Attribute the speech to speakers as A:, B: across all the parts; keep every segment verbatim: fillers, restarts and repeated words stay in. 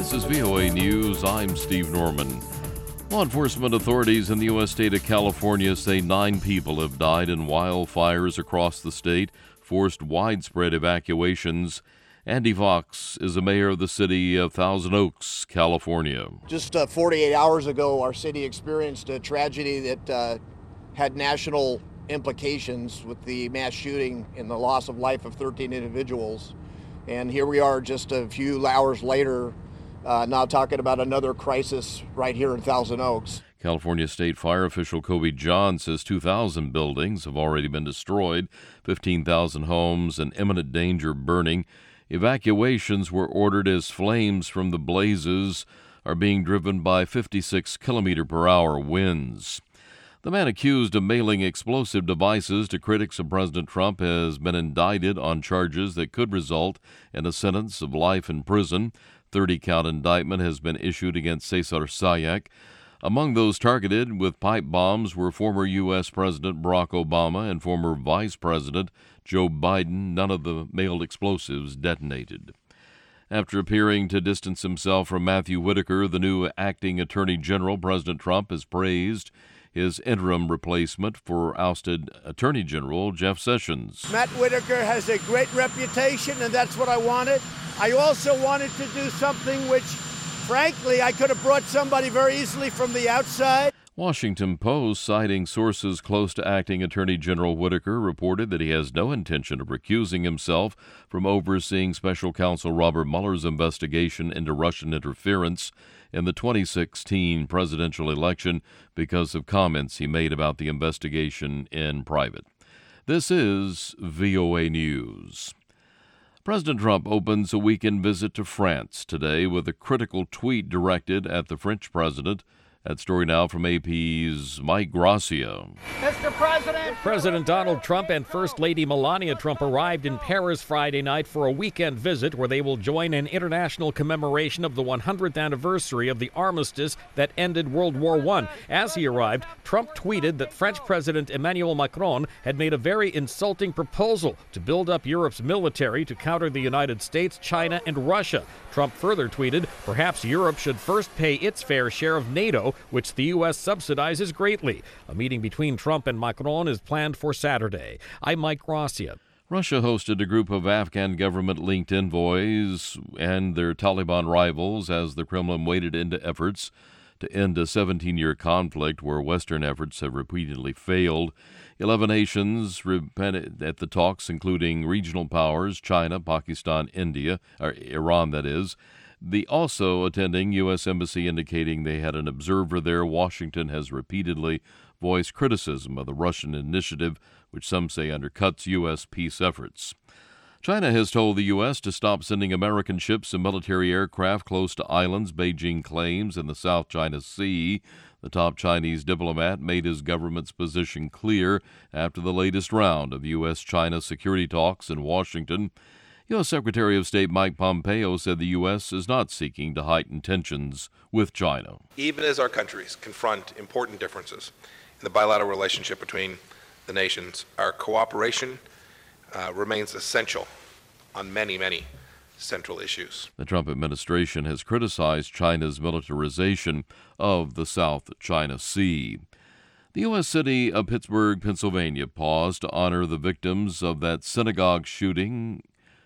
A: This is V O A News. I'm Steve Norman. Law enforcement authorities in the U S state of California say nine people have died in wildfires across the state, forced widespread evacuations. Andy Fox is the mayor of the city of Thousand Oaks, California.
B: Just uh, forty-eight hours ago, our city experienced a tragedy that uh, had national implications with the mass shooting and the loss of life of thirteen individuals. And here we are just a few hours later, uh, now talking about another crisis right here in Thousand Oaks.
A: California State Fire official Kobe John says two thousand buildings have already been destroyed, fifteen thousand homes in imminent danger of burning. Evacuations were ordered as flames from the blazes are being driven by fifty-six kilometer per hour winds. The man accused of mailing explosive devices to critics of President Trump has been indicted on charges that could result in a sentence of life in prison. thirty-count indictment has been issued against Cesar Sayak. Among those targeted with pipe bombs were former U S. President Barack Obama and former Vice President Joe Biden. None of the mailed explosives detonated. After appearing to distance himself from Matthew Whitaker, the new acting Attorney General, President Trump has praised his interim replacement for ousted Attorney General Jeff Sessions.
C: Matt Whitaker has a great reputation, and that's what I wanted. I also wanted to do something which, frankly, I could have brought somebody very easily from the outside.
A: Washington Post, citing sources close to acting Attorney General Whitaker, reported that he has no intention of recusing himself from overseeing Special Counsel Robert Mueller's investigation into Russian interference in the twenty sixteen presidential election because of comments he made about the investigation in private. This is V O A News. President Trump opens a weekend visit to France today with a critical tweet directed at the French president. That story now from A P's Mike Gracia.
D: Mister President! President Donald Trump and First Lady Melania Trump arrived in Paris Friday night for a weekend visit where they will join an international commemoration of the one hundredth anniversary of the armistice that ended World War One. As he arrived, Trump tweeted that French President Emmanuel Macron had made a very insulting proposal to build up Europe's military to counter the United States, China, and Russia. Trump further tweeted, perhaps Europe should first pay its fair share of NATO, which the U S subsidizes greatly. A meeting between Trump and Macron is planned for Saturday. I'm Mike Gracia.
A: Russia hosted a group of Afghan government-linked envoys and their Taliban rivals as the Kremlin waded into efforts to end a seventeen-year conflict where Western efforts have repeatedly failed. Eleven nations repented at the talks, including regional powers, China, Pakistan, India, or Iran, that is. The also attending U S embassy indicating they had an observer there. Washington has repeatedly voiced criticism of the Russian initiative, which some say undercuts U S peace efforts. China has told the U S to stop sending American ships and military aircraft close to islands Beijing claims in the South China Sea. The top Chinese diplomat made his government's position clear after the latest round of U S China security talks in Washington. U S. Secretary of State Mike Pompeo said the U S is not seeking to heighten tensions with China.
E: Even as our countries confront important differences in the bilateral relationship between the nations, our cooperation uh, remains essential on many, many central issues.
A: The Trump administration has criticized China's militarization of the South China Sea. The U S city of Pittsburgh, Pennsylvania, paused to honor the victims of that synagogue shooting.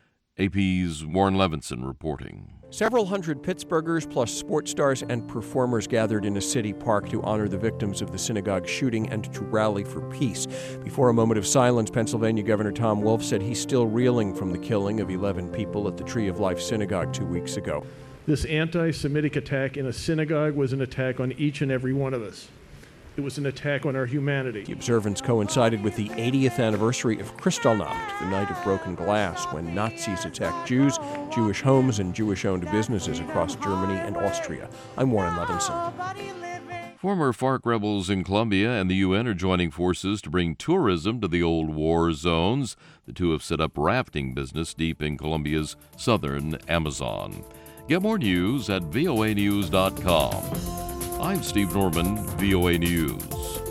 A: A P's Warren Levinson reporting.
F: Several hundred Pittsburghers plus sports stars and performers gathered in a city park to honor the victims of the synagogue shooting and to rally for peace. Before a moment of silence, Pennsylvania Governor Tom Wolf said he's still reeling from the killing of eleven people at the Tree of Life Synagogue two weeks ago.
G: This anti-Semitic attack in a synagogue was an attack on each and every one of us. It was an attack on our humanity.
F: The observance coincided with the eightieth anniversary of Kristallnacht, the night of broken glass, when Nazis attacked Jews, Jewish homes, and Jewish-owned businesses across Germany and Austria. I'm Warren Levinson.
A: Former FARC rebels in Colombia and the U N are joining forces to bring tourism to the old war zones. The two have set up rafting business deep in Colombia's southern Amazon. Get more news at V O A news dot com. I'm Steve Norman, V O A News.